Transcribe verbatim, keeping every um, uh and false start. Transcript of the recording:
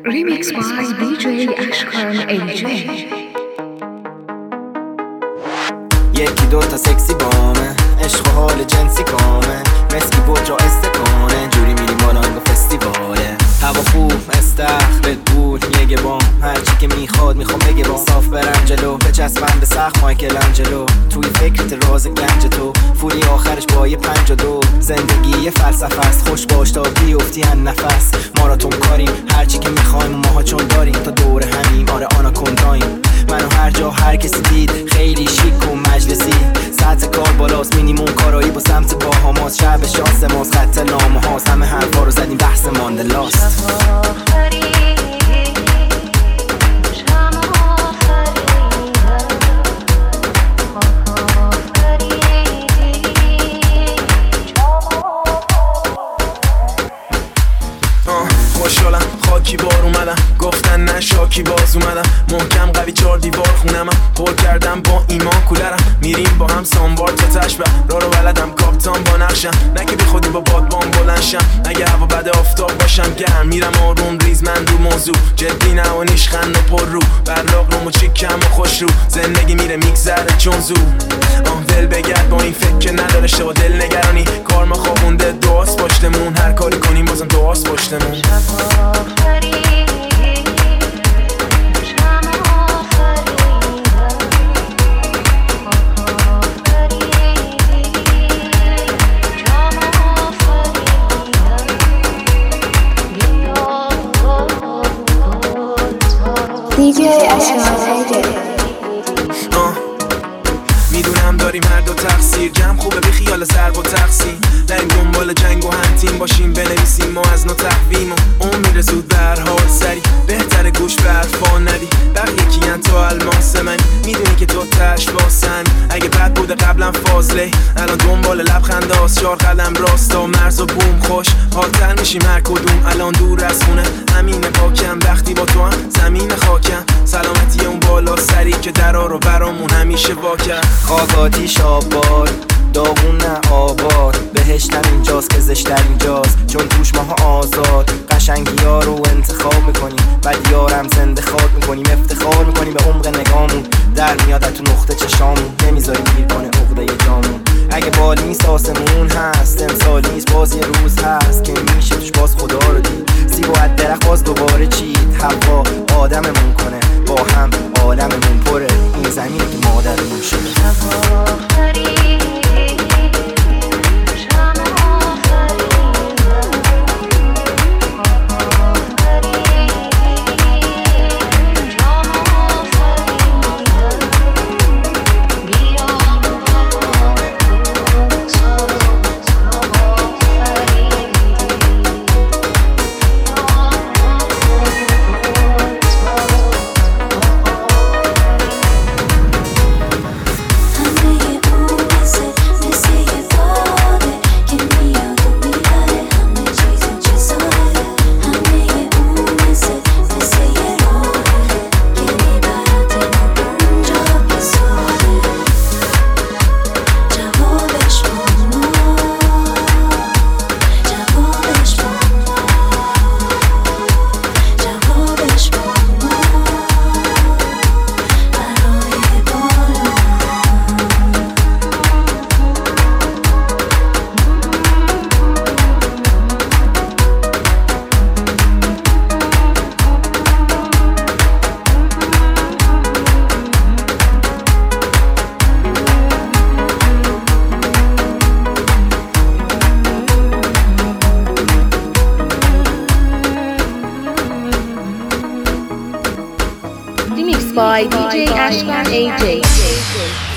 Remix by دی جی اشکان ای جی. یکی دوتا سکسی بامه، عشق و حال جنسی کامه، مسکی بود جا استکانه، جوری میریم بالا انگا فستیواله. هوا خوب، استخر بود، میگه بام هرچی که میخواد میخوام بگه بام. صاف برم جلو، بچسبم به سخت مایکل انجلو، توی فکرت راز گنج تو، فوری آخرش با یه پنج و دو. زندگی یه فلسفه است، خوش باش تا بیفتی هن نفس. ماراتون کاریم، هرچی که میخوایم و ماها چون داریم، تا دور همیم آره آناکونداییم. منو هر جا هر کسی دید خیلی شیک و مجلسی. سطح کار بالاست، مینیموم کارایی با سمت باهاماست. شب شانس ماست، خط نامه هاست، همه حرفا رو زدیم بحث ماندلاست. خوشحالم خاکی بار اومدم، گفتن نه شاکی باز اومدم. محکم قوی چار دیوار خونم، پر کردم با ایمان کولرم. میریم با هم سانبار تا تشبه، را رو بلدم کاپتان با نقشم. نگه بی خودی با بادبان بلنشم، اگه هوا بده آفتاب باشم گرم. میرم آروم ریز من رو موضوع، جدی نه و نیشخند و پر رو. برلاق رومو چیکم و خوش رو، زندگی میره میگذره چون زو. آن دل بگرد با این فکر که نداره شه با دل نگرانی. کار ما خوابونده دعاست پشتمون، هر کاری کنیم بازم دعاست پشتمون. دی جی اشکان ای جی. میدونم داریم هر دو تقصیر، جمع خوبه بی خیال ضرب و تقسیم. نریم دنبال جنگ و همتیم باشیم، بنویسیم ما از نو تقویم. و اون میره زود به هر حال سری، بهتره گوش به حرفا ندی. بقیه کیان تو الماس منی، میدونی که تو تش واسن. اگه بد بوده قبلا فاضله، الان دنبال لبخنده هاست. چار قدم راستا مرز و بوم خوش حالتر میشیم هر کدوم. الان دور از خونه همینه پاکم، وقتی با تو هم زمین خاکم. سلامتی اون بالا سری که درا رو برامون همیشه واکن. خاکاتی شابار داغون نه آباد، بهشتم اینجاست که زشتر اینجاست، چون توش ماها آزاد. قشنگی ها رو انتخاب میکنیم، بدیارم زنده خواب میکنیم. افتخار میکنیم به عمق نگامون، در میاد تو نقطه چشامون. نمیذاریم گیر کنه عقده جامون. اگه بال نیست آسمون هست، امسال نیست باز یه روز هست که میشه توش باز خدا رو دید. سیب و از درخت باز دوباره چید، هوا آدممون کنه با هم عالممون پره. این زمینی که مادرمون شده. Remix by دی جی اشکان ای جی.